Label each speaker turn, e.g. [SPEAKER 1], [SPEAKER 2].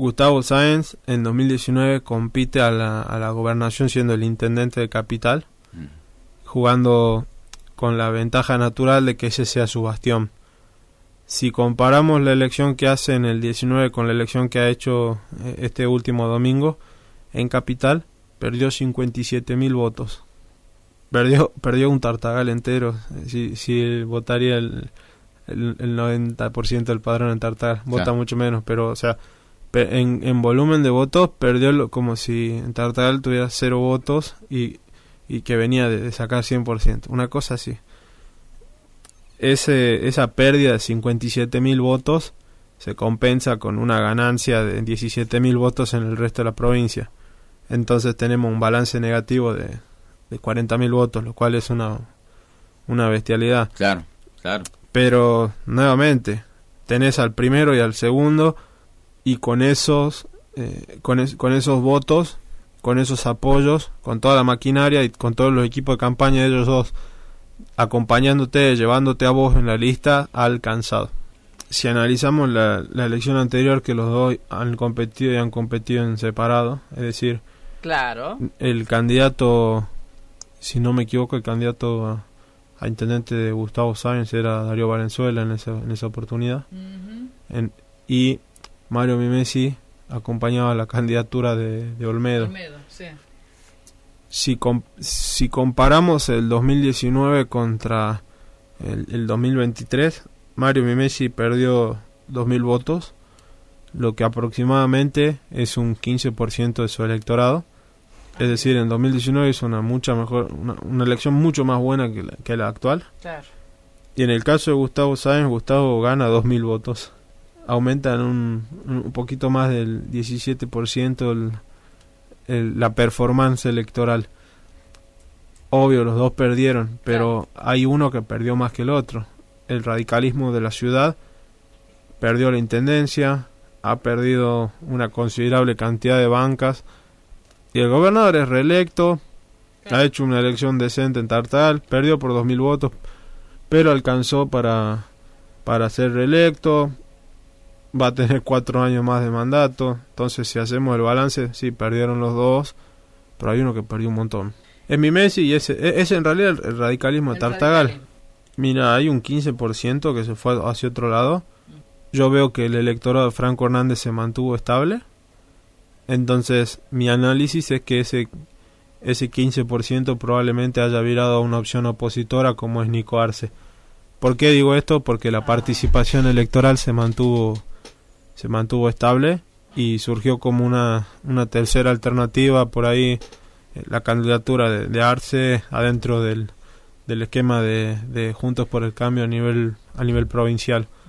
[SPEAKER 1] Gustavo Sáenz en 2019 compite a la gobernación siendo el intendente de Capital, jugando con la ventaja natural de que ese sea su bastión. Si comparamos la elección que hace en el 19 con la elección que ha hecho este último domingo en Capital, perdió 57.000 votos. Perdió un Tartagal entero. Si votaría el 90% del padrón en Tartagal, vota mucho menos, pero o sea, en volumen de votos perdió como si en Tartagal tuviera 0 votos y que venía de sacar 100%, una cosa así. Esa pérdida de 57.000 votos se compensa con una ganancia de 17.000 votos en el resto de la provincia. Entonces tenemos un balance negativo de 40.000 votos, lo cual es una bestialidad.
[SPEAKER 2] Claro.
[SPEAKER 1] Pero nuevamente tenés al primero y al segundo, y con esos votos, con esos apoyos, con toda la maquinaria y con todos los equipos de campaña de ellos dos acompañándote, llevándote a vos en la lista, ha alcanzado. Si analizamos la elección anterior, que los dos han competido en separado, es decir,
[SPEAKER 3] claro,
[SPEAKER 1] el candidato, si no me equivoco, el candidato a intendente de Gustavo Sáenz era Darío Valenzuela en esa oportunidad. Y Mario Mimesi acompañaba la candidatura de Olmedo.
[SPEAKER 3] Sí.
[SPEAKER 1] Si comparamos el 2019 contra el 2023, Mario Mimesi perdió 2.000 votos, lo que aproximadamente es un 15% de su electorado. Es decir, en 2019 hizo una elección mucho más buena que la actual.
[SPEAKER 3] Claro.
[SPEAKER 1] Y en el caso de Gustavo Sáenz, Gustavo gana 2.000 votos. Aumentan un poquito más del 17% la performance electoral. Obvio, los dos perdieron, pero hay uno que perdió más que el otro. El radicalismo de la ciudad perdió la intendencia, ha perdido una considerable cantidad de bancas, y el gobernador es reelecto, ha hecho una elección decente en Tartagal, perdió por 2.000 votos, pero alcanzó para ser reelecto, va a tener 4 años más de mandato. Entonces, si hacemos el balance, sí, perdieron los dos, pero hay uno que perdió un montón. Es Mimesi y ese en realidad el radicalismo de Tartagal. Mira, hay un 15% que se fue hacia otro lado. Yo veo que el electorado de Franco Hernández se mantuvo estable. Entonces, mi análisis es que ese 15% probablemente haya virado a una opción opositora como es Nico Arce. ¿Por qué digo esto? Porque la participación electoral se mantuvo estable y surgió como una tercera alternativa por ahí, la candidatura de Arce adentro del esquema de Juntos por el Cambio a nivel provincial.